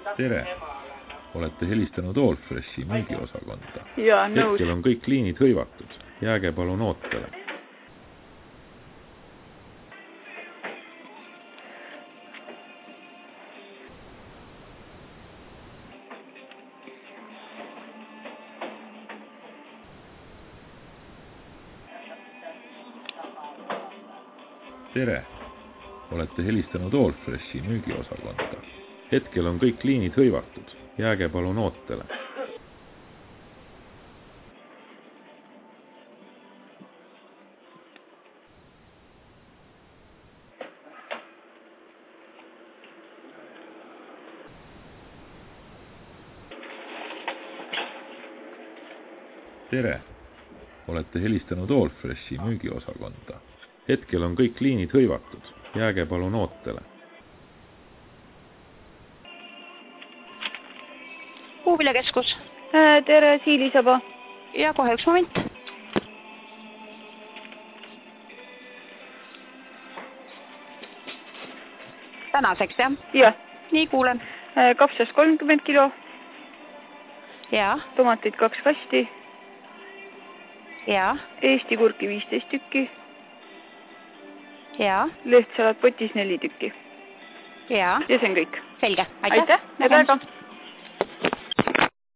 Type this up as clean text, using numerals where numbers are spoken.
Tere! Olete helistanud Allfreshi müügiosakonda. Jaa, nõus. Hetkel on kõik liinid hõivatud. Jääge palun ootele. Tere! Olete helistanud Allfreshi müügiosakonda. Hetkel on kõik liinid hõivatud. Jääge palun ootele. Tere! Olete helistanud Allfreshi müügiosakonda. Hetkel on kõik liinid hõivatud. Jääge palun ootele. Puuviljakeskus. Tere, Siilisaba. Ja kohe üks moment. Tänaseks, jah? Jah. Nii, kuulen. Kapsas 30 kilo. Ja. Tomatid 2 kasti. Ja. Eesti kurki 15 tükki. Ja. Lehtsalat potis 4 tükki. Ja. Ja see on kõik. Selge. Aitäh. Nägemist.